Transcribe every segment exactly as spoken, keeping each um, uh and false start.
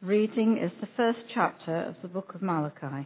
Reading is the first chapter of the book of Malachi.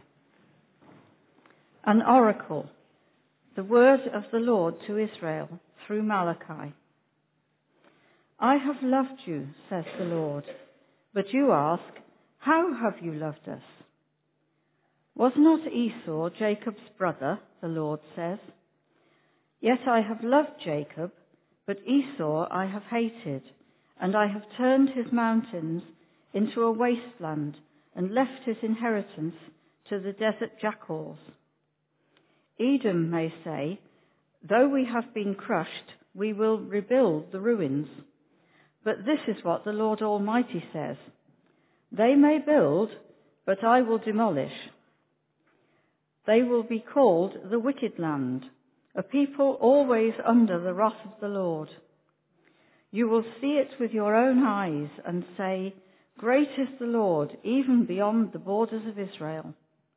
An oracle, the word of the Lord to Israel through Malachi. I have loved you, says the Lord, but you ask, how have you loved us? Was not Esau Jacob's brother, the Lord says? Yet I have loved Jacob, but Esau I have hated, and I have turned his mountains into a wasteland and left his inheritance to the desert jackals. Edom may say, though we have been crushed, we will rebuild the ruins. But this is what the Lord Almighty says, they may build, but I will demolish. They will be called the wicked land, a people always under the wrath of the Lord. You will see it with your own eyes and say, great is the Lord, even beyond the borders of Israel.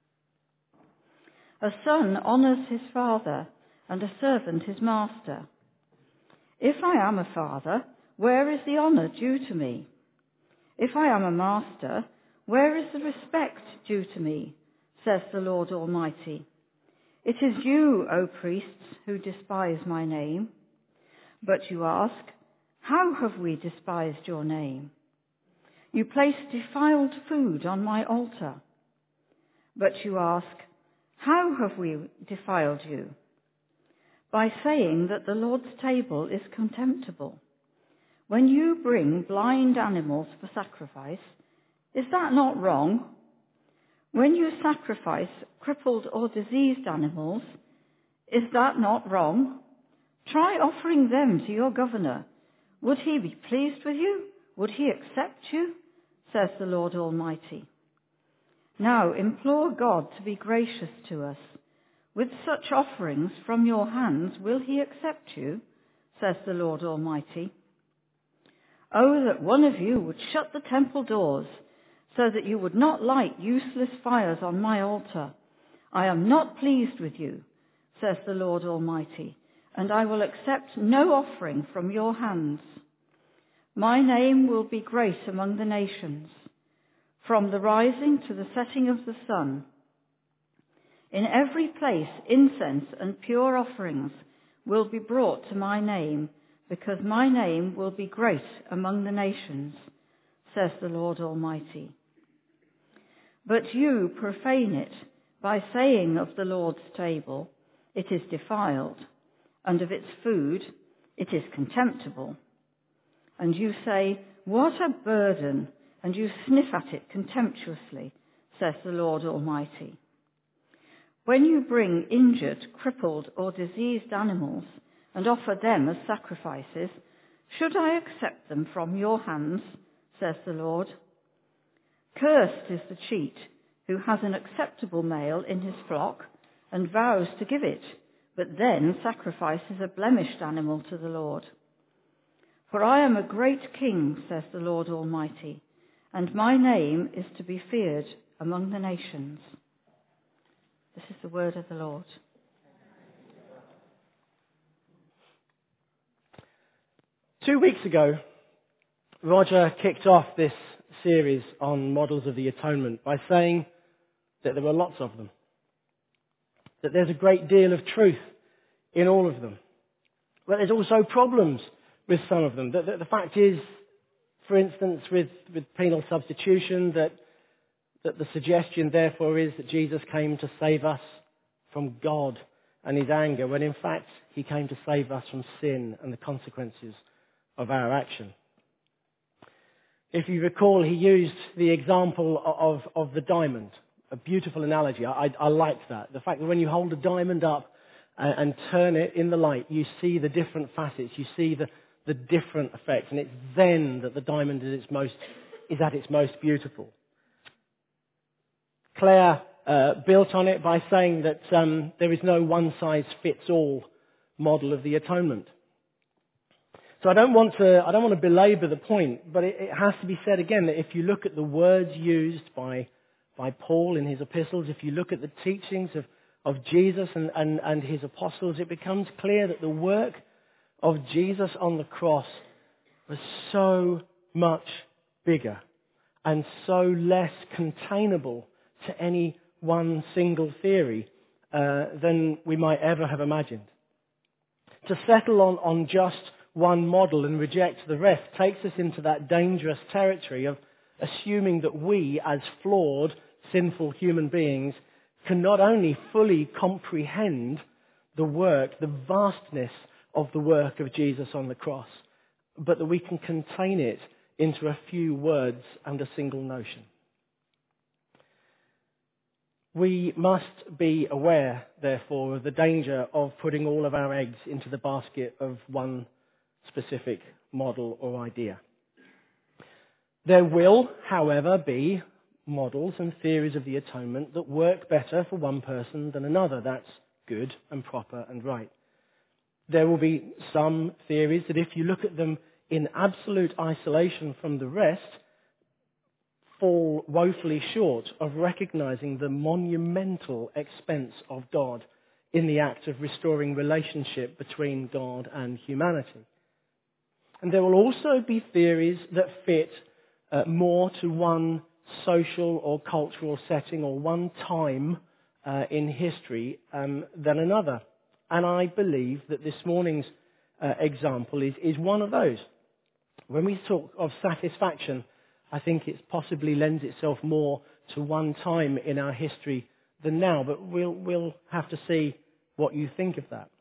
A son honours his father, and a servant his master. If I am a father, where is the honour due to me? If I am a master, where is the respect due to me? Says the Lord Almighty. It is you, O priests, who despise my name. But you ask, how have we despised your name? You place defiled food on my altar. But you ask, how have we defiled you? By saying that the Lord's table is contemptible. When you bring blind animals for sacrifice, is that not wrong? When you sacrifice crippled or diseased animals, is that not wrong? Try offering them to your governor. Would he be pleased with you? Would he accept you? Says the Lord Almighty. Now implore God to be gracious to us. With such offerings from your hands, will he accept you? Says the Lord Almighty. Oh, that one of you would shut the temple doors, so that you would not light useless fires on my altar. I am not pleased with you, says the Lord Almighty, and I will accept no offering from your hands. My name will be great among the nations, from the rising to the setting of the sun. In every place incense and pure offerings will be brought to my name, because my name will be great among the nations, says the Lord Almighty. But you profane it by saying of the Lord's table, it is defiled, and of its food, it is contemptible. And you say, what a burden, and you sniff at it contemptuously, says the Lord Almighty. When you bring injured, crippled, or diseased animals and offer them as sacrifices, should I accept them from your hands, says the Lord? Cursed is the cheat who has an acceptable male in his flock and vows to give it, but then sacrifices a blemished animal to the Lord. For I am a great king, says the Lord Almighty, and my name is to be feared among the nations. This is the word of the Lord. Two weeks ago, Roger kicked off this series on models of the atonement by saying that there were lots of them, that there's a great deal of truth in all of them, but there's also problems with some of them. The, the, the fact is, for instance, with, with penal substitution, that, that the suggestion therefore is that Jesus came to save us from God and his anger, when in fact he came to save us from sin and the consequences of our action. If you recall, he used the example of, of the diamond, a beautiful analogy. I, I, I liked that. The fact that when you hold a diamond up and, and turn it in the light, you see the different facets, you see the, the different effects, and it's then that the diamond is, its most, is at its most beautiful. Claire uh, built on it by saying that um, there is no one-size-fits-all model of the atonement. So I don't want to, I don't want to belabor the point, but it, it has to be said again that if you look at the words used by, by Paul in his epistles, if you look at the teachings of, of Jesus and, and, and his apostles, it becomes clear that the work of Jesus on the cross was so much bigger and so less containable to any one single theory uh, than we might ever have imagined. To settle on, on just one model and reject the rest takes us into that dangerous territory of assuming that we, as flawed, sinful human beings, can not only fully comprehend the work, the vastness of the work of Jesus on the cross, but that we can contain it into a few words and a single notion. We must be aware, therefore, of the danger of putting all of our eggs into the basket of one specific model or idea. There will, however, be models and theories of the atonement that work better for one person than another. That's good and proper and right. There will be some theories that if you look at them in absolute isolation from the rest, fall woefully short of recognizing the monumental expense of God in the act of restoring relationship between God and humanity. And there will also be theories that fit uh, more to one social or cultural setting or one time uh, in history um, than another. And I believe that this morning's uh, example is, is one of those. When we talk of satisfaction, I think it possibly lends itself more to one time in our history than now, but we'll, we'll have to see what you think of that.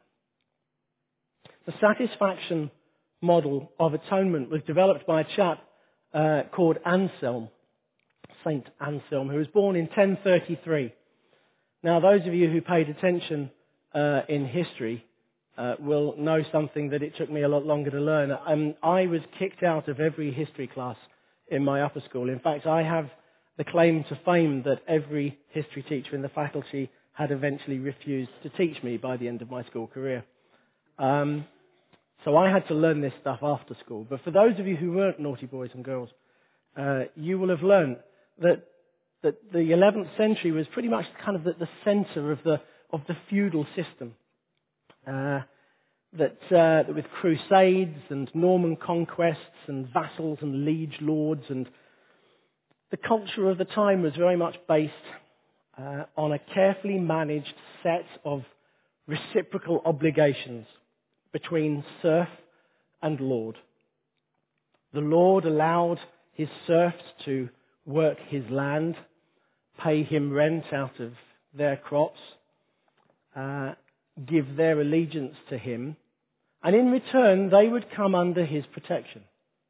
The satisfaction model of atonement was developed by a chap uh, called Anselm, Saint Anselm, who was born in ten thirty-three. Now, those of you who paid attention uh, in history uh, will know something that it took me a lot longer to learn. Um, I was kicked out of every history class in my upper school. In fact, I have the claim to fame that every history teacher in the faculty had eventually refused to teach me by the end of my school career. Um, so I had to learn this stuff after school. But for those of you who weren't naughty boys and girls, uh, you will have learned that that the eleventh century was pretty much kind of the, the centre of the of the feudal system. Uh, that, uh, that with crusades and Norman conquests and vassals and liege lords, and the culture of the time was very much based uh, on a carefully managed set of reciprocal obligations between serf and lord. The lord allowed his serfs to work his land, pay him rent out of their crops, uh, give their allegiance to him, and in return they would come under his protection.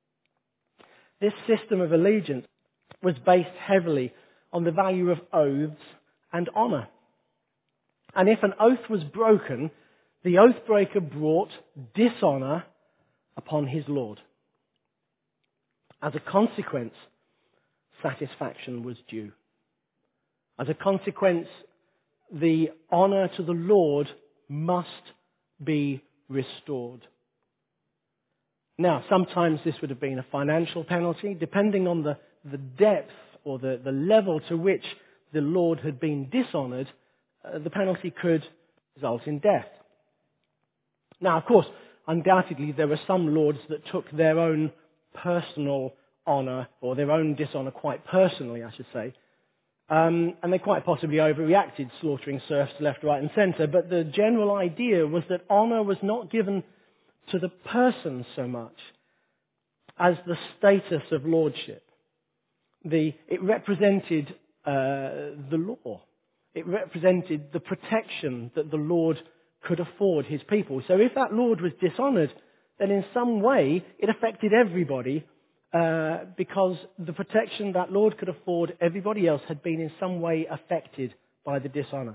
This system of allegiance was based heavily on the value of oaths and honour. And if an oath was broken, the oath breaker brought dishonour upon his lord. As a consequence, satisfaction was due. As a consequence, the honour to the Lord must be restored. Now, sometimes this would have been a financial penalty, depending on the, the depth or the, the level to which the Lord had been dishonoured, uh, the penalty could result in death. Now, of course, undoubtedly there were some lords that took their own personal honour, or their own dishonour quite personally, I should say, Um, and they quite possibly overreacted, slaughtering serfs left, right and centre. But the general idea was that honour was not given to the person so much as the status of lordship. The, it represented uh, the law. It represented the protection that the Lord could afford his people. So if that lord was dishonoured, then in some way it affected everybody, Uh, because the protection that Lord could afford everybody else had been in some way affected by the dishonour.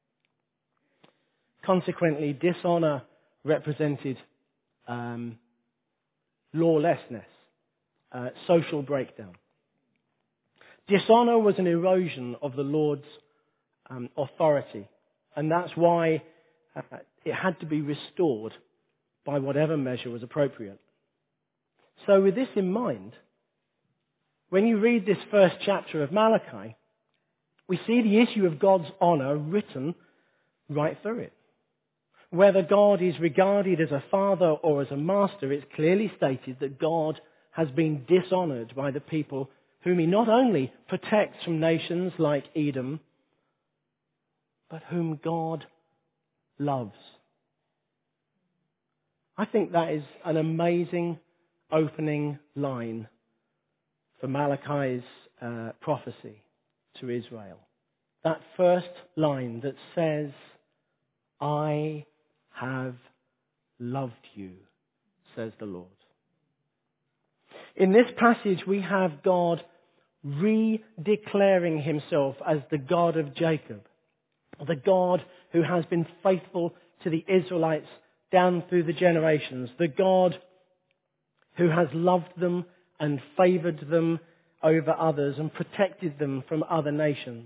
Consequently, dishonour represented um, lawlessness, uh, social breakdown. Dishonour was an erosion of the Lord's um, authority, and that's why uh, it had to be restored by whatever measure was appropriate. So with this in mind, when you read this first chapter of Malachi, we see the issue of God's honour written right through it. Whether God is regarded as a father or as a master, it's clearly stated that God has been dishonoured by the people whom he not only protects from nations like Edom, but whom God loves. I think that is an amazing opening line for Malachi's uh, prophecy to Israel. That first line that says, I have loved you, says the Lord. In this passage we have God re-declaring himself as the God of Jacob, the God who has been faithful to the Israelites down through the generations, the God who has loved them and favoured them over others and protected them from other nations.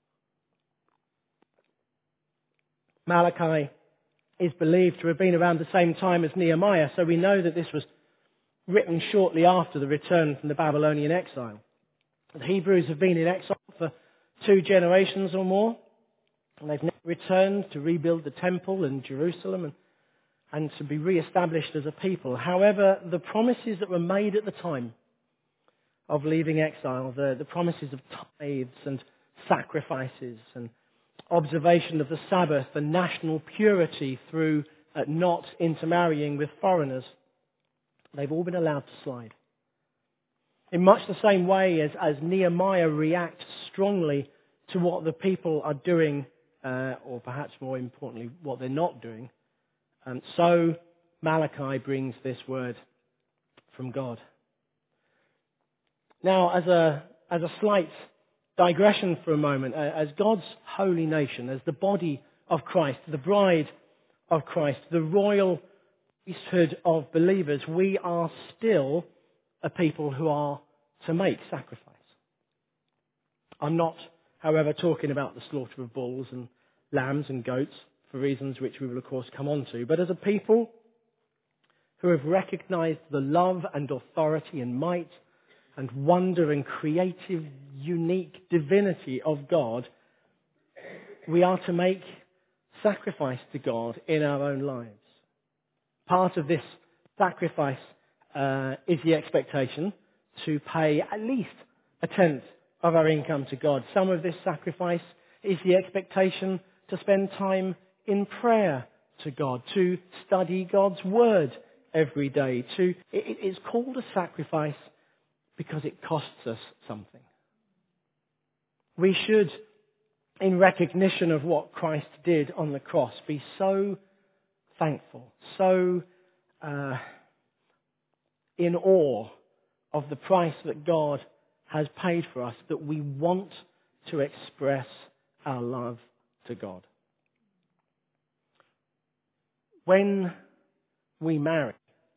Malachi is believed to have been around the same time as Nehemiah, so we know that this was written shortly after the return from the Babylonian exile. The Hebrews have been in exile for two generations or more, and they've now returned to rebuild the temple in Jerusalem and, and to be re-established as a people. However, the promises that were made at the time of leaving exile, the, the promises of tithes and sacrifices and observation of the Sabbath and national purity through uh, not intermarrying with foreigners, they've all been allowed to slide. In much the same way as, as Nehemiah reacts strongly to what the people are doing, uh, or perhaps more importantly, what they're not doing, and so Malachi brings this word from God. Now, as a, as a slight digression for a moment, uh, as God's holy nation, as the body of Christ, the bride of Christ, the royal priesthood of believers, we are still a people who are to make sacrifice. I'm not, however, talking about the slaughter of bulls and lambs and goats for reasons which we will of course come on to, but as a people who have recognized the love and authority and might and wonder and creative, unique divinity of God, we are to make sacrifice to God in our own lives. Part of this sacrifice uh, is the expectation to pay at least a tenth of our income to God. Some of this sacrifice is the expectation to spend time in prayer to God, to study God's Word every day. To, it, it's called a sacrifice because it costs us something. We should, in recognition of what Christ did on the cross, be so thankful, so uh, in awe of the price that God has paid for us, that we want to express our love to God. When we marry,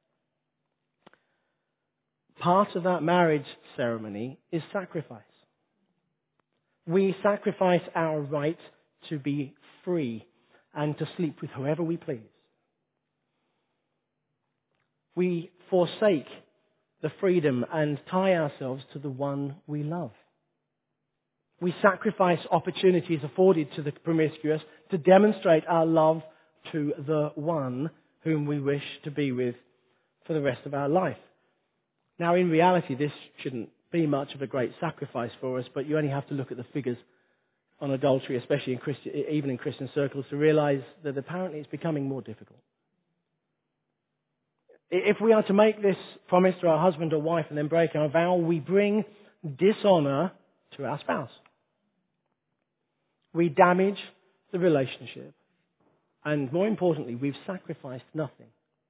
part of that marriage ceremony is sacrifice. We sacrifice our right to be free and to sleep with whoever we please. We forsake the freedom and tie ourselves to the one we love. We sacrifice opportunities afforded to the promiscuous to demonstrate our love to the one whom we wish to be with for the rest of our life. Now, in reality, this shouldn't be much of a great sacrifice for us, but you only have to look at the figures on adultery, especially in Christian, even in Christian circles, to realize that apparently it's becoming more difficult. If we are to make this promise to our husband or wife and then break our vow, we bring dishonor to our spouse. We damage the relationship. And more importantly, we've sacrificed nothing.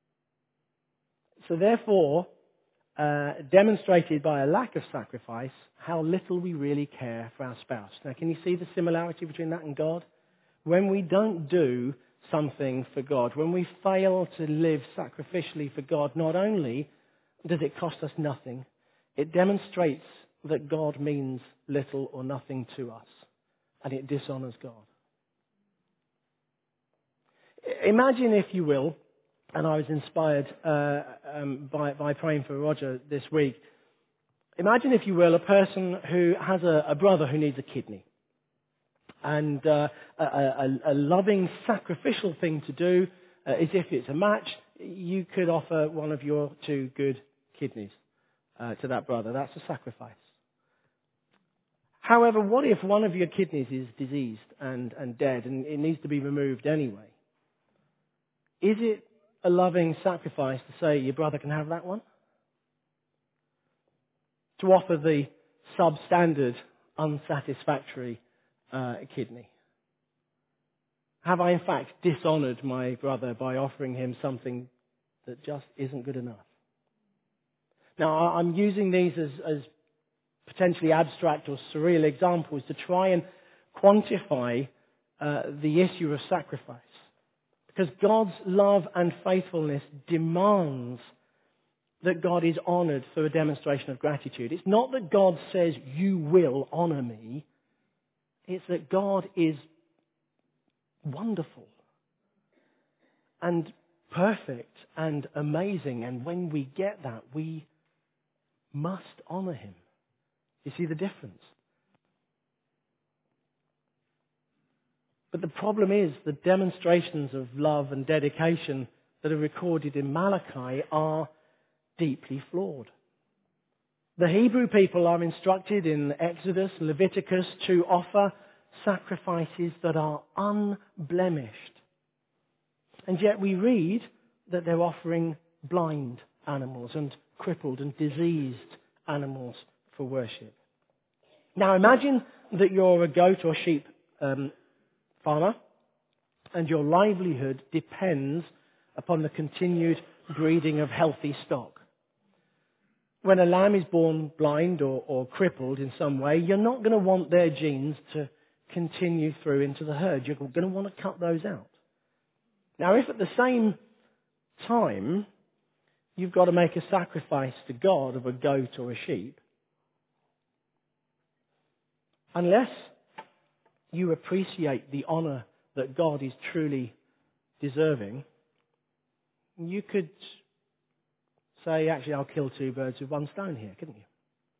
So therefore, uh, demonstrated by a lack of sacrifice, how little we really care for our spouse. Now, can you see the similarity between that and God? When we don't do something for God, when we fail to live sacrificially for God, not only does it cost us nothing, it demonstrates that God means little or nothing to us, and it dishonors God. Imagine, if you will, and I was inspired uh, um, by, by praying for Roger this week, imagine, if you will, a person who has a, a brother who needs a kidney. And uh, a, a, a loving, sacrificial thing to do uh, is, if it's a match, you could offer one of your two good kidneys uh, to that brother. That's a sacrifice. However, what if one of your kidneys is diseased and, and dead and it needs to be removed anyway? Is it a loving sacrifice to say your brother can have that one? To offer the substandard, unsatisfactory uh, kidney? Have I in fact dishonoured my brother by offering him something that just isn't good enough? Now, I'm using these as, as potentially abstract or surreal examples to try and quantify uh, the issue of sacrifice. Because God's love and faithfulness demands that God is honoured through a demonstration of gratitude. It's not that God says, you will honour me. It's that God is wonderful and perfect and amazing. And when we get that, we must honour him. You see the difference? But the problem is the demonstrations of love and dedication that are recorded in Malachi are deeply flawed. The Hebrew people are instructed in Exodus and Leviticus to offer sacrifices that are unblemished. And yet we read that they're offering blind animals and crippled and diseased animals for worship. Now imagine that you're a goat or sheep um, farmer and your livelihood depends upon the continued breeding of healthy stock. When a lamb is born blind or, or crippled in some way, you're not going to want their genes to continue through into the herd. You're going to want to cut those out. Now, if at the same time you've got to make a sacrifice to God of a goat or a sheep, unless you appreciate the honour that God is truly deserving, you could say, actually, I'll kill two birds with one stone here, couldn't you?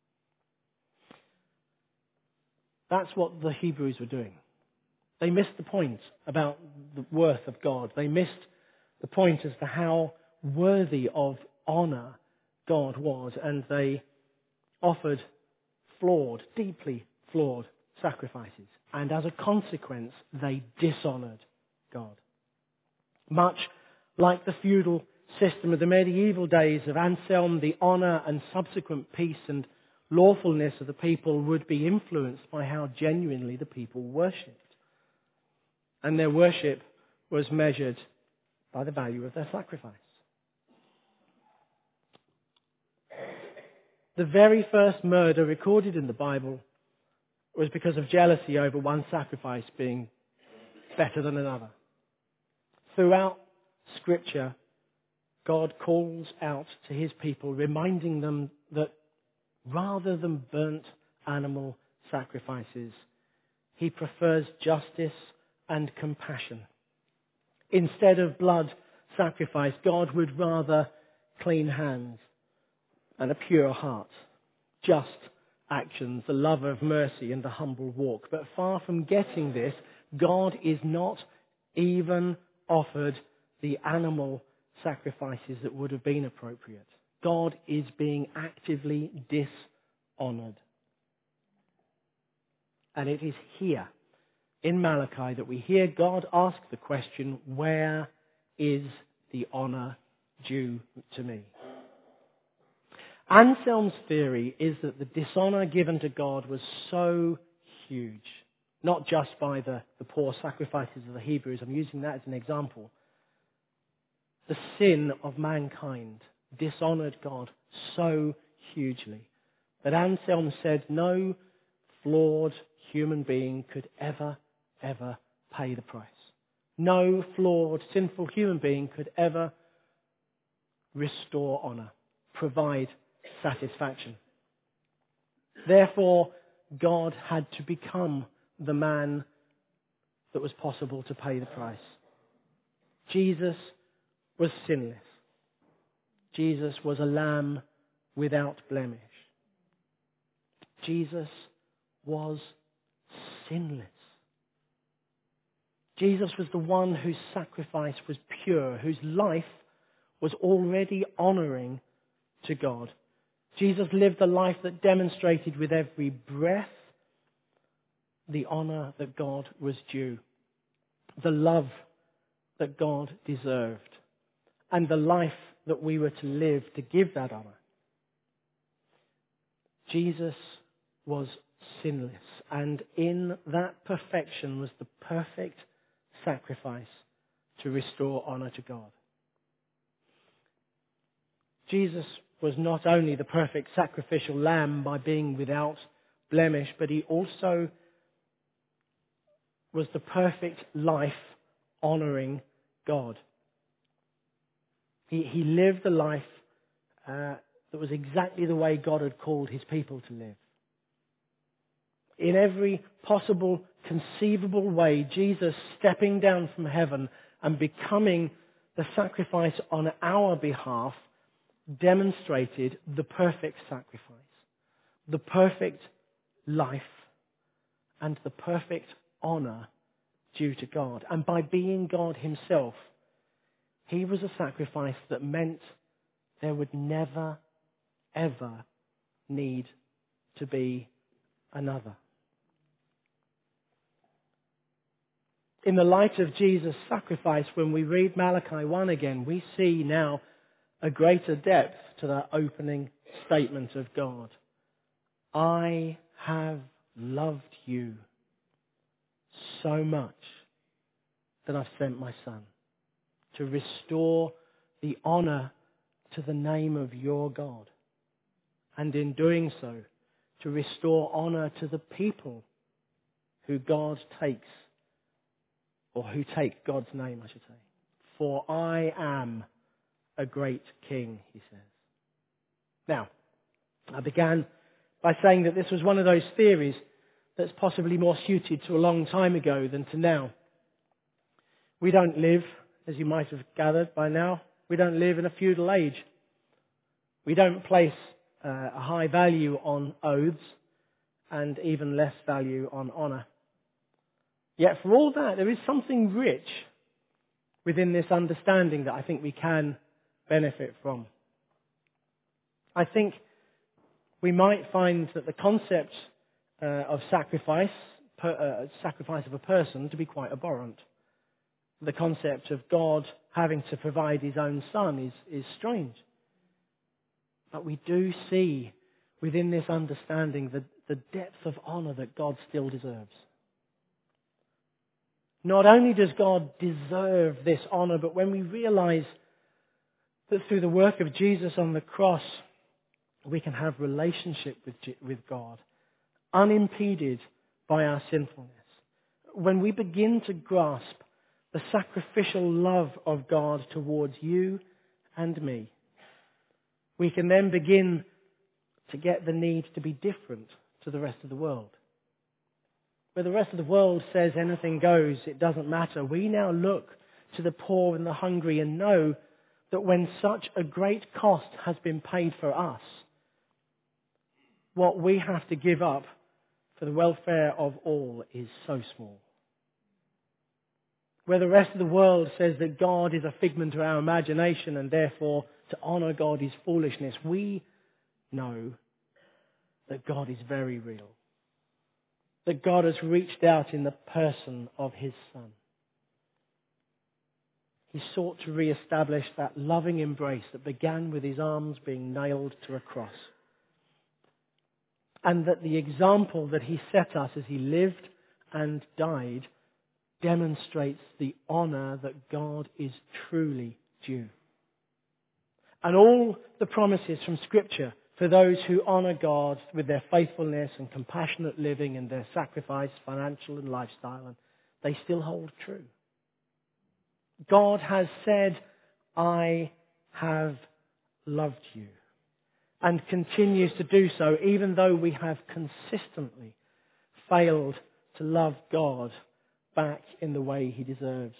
That's what the Hebrews were doing. They missed the point about the worth of God. They missed the point as to how worthy of honour God was, and they offered flawed, deeply flawed sacrifices. And as a consequence, they dishonoured God. Much like the feudal system of the medieval days of Anselm, the honour and subsequent peace and lawfulness of the people would be influenced by how genuinely the people worshipped. And their worship was measured by the value of their sacrifice. The very first murder recorded in the Bible was because of jealousy over one sacrifice being better than another. Throughout Scripture, God calls out to his people, reminding them that rather than burnt animal sacrifices, he prefers justice and compassion. Instead of blood sacrifice, God would rather clean hands and a pure heart, just actions, the love of mercy and the humble walk. But far from getting this, God is not even offered the animal sacrifices that would have been appropriate. God is being actively dishonoured. And it is here in Malachi that we hear God ask the question, where is the honour due to me? Anselm's theory is that the dishonour given to God was so huge, not just by the, the poor sacrifices of the Hebrews, I'm using that as an example. The sin of mankind dishonoured God so hugely that Anselm said no flawed human being could ever, ever pay the price. No flawed, sinful human being could ever restore honour, provide satisfaction. Therefore, God had to become the man that was possible to pay the price. Jesus was sinless. Jesus was a lamb without blemish. Jesus was sinless. Jesus was the one whose sacrifice was pure, whose life was already honouring to God. Jesus lived a life that demonstrated with every breath the honor that God was due, the love that God deserved, and the life that we were to live to give that honor. Jesus was sinless, and in that perfection was the perfect sacrifice to restore honor to God. Jesus was not only the perfect sacrificial lamb by being without blemish, but he also was the perfect life honoring God. He, he lived the life uh, that was exactly the way God had called his people to live. In every possible, conceivable way, Jesus stepping down from heaven and becoming the sacrifice on our behalf demonstrated the perfect sacrifice, the perfect life, and the perfect honor due to God. And by being God himself, he was a sacrifice that meant there would never, ever need to be another. In the light of Jesus' sacrifice, when we read Malachi one again, we see now a greater depth to that opening statement of God. I have loved you so much that I've sent my Son to restore the honor to the name of your God. And in doing so, to restore honor to the people who God takes, or who take God's name, I should say. For I am a great king, he says. Now, I began by saying that this was one of those theories that's possibly more suited to a long time ago than to now. We don't live, as you might have gathered by now, we don't live in a feudal age. We don't place uh, a high value on oaths and even less value on honour. Yet for all that, there is something rich within this understanding that I think we can benefit from. I think we might find that the concept uh, of sacrifice, per, uh, sacrifice of a person, to be quite abhorrent. The concept of God having to provide his own son is, is strange. But we do see within this understanding the, the depth of honour that God still deserves. Not only does God deserve this honour, but when we realise that through the work of Jesus on the cross, we can have relationship with, with God, unimpeded by our sinfulness. When we begin to grasp the sacrificial love of God towards you and me, we can then begin to get the need to be different to the rest of the world. Where the rest of the world says anything goes, it doesn't matter, we now look to the poor and the hungry and know that when such a great cost has been paid for us, what we have to give up for the welfare of all is so small. Where the rest of the world says that God is a figment of our imagination and therefore to honour God is foolishness, we know that God is very real. That God has reached out in the person of his Son. He sought to re-establish that loving embrace that began with his arms being nailed to a cross. And that the example that he set us as he lived and died demonstrates the honour that God is truly due. And all the promises from Scripture for those who honour God with their faithfulness and compassionate living and their sacrifice, financial and lifestyle, and they still hold true. God has said, I have loved you, and continues to do so even though we have consistently failed to love God back in the way he deserves.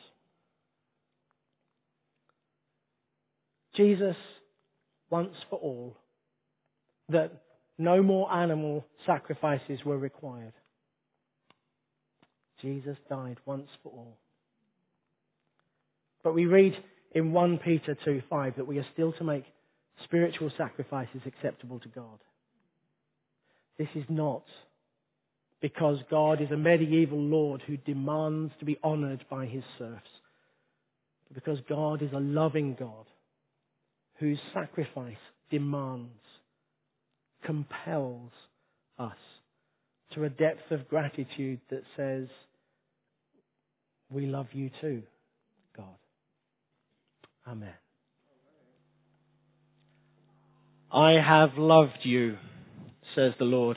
Jesus, once for all, that no more animal sacrifices were required. Jesus died once for all. But we read in First Peter two five that we are still to make spiritual sacrifices acceptable to God. This is not because God is a medieval Lord who demands to be honoured by his serfs. But because God is a loving God whose sacrifice demands, compels us to a depth of gratitude that says, we love you too, God. Amen. I have loved you, says the Lord.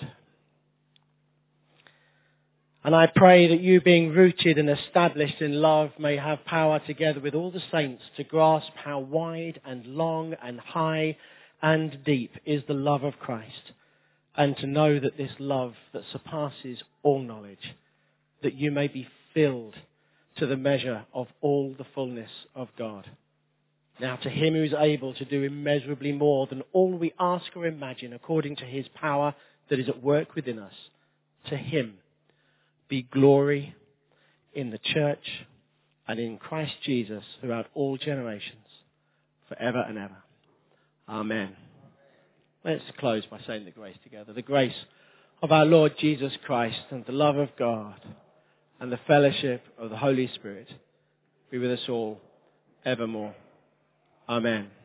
And I pray that you, being rooted and established in love, may have power together with all the saints to grasp how wide and long and high and deep is the love of Christ, and to know that this love that surpasses all knowledge, that you may be filled to the measure of all the fullness of God. Now to him who is able to do immeasurably more than all we ask or imagine, according to his power that is at work within us, to him be glory in the church and in Christ Jesus throughout all generations, forever and ever. Amen. Let's close by saying the grace together. The grace of our Lord Jesus Christ and the love of God and the fellowship of the Holy Spirit be with us all evermore. Amen.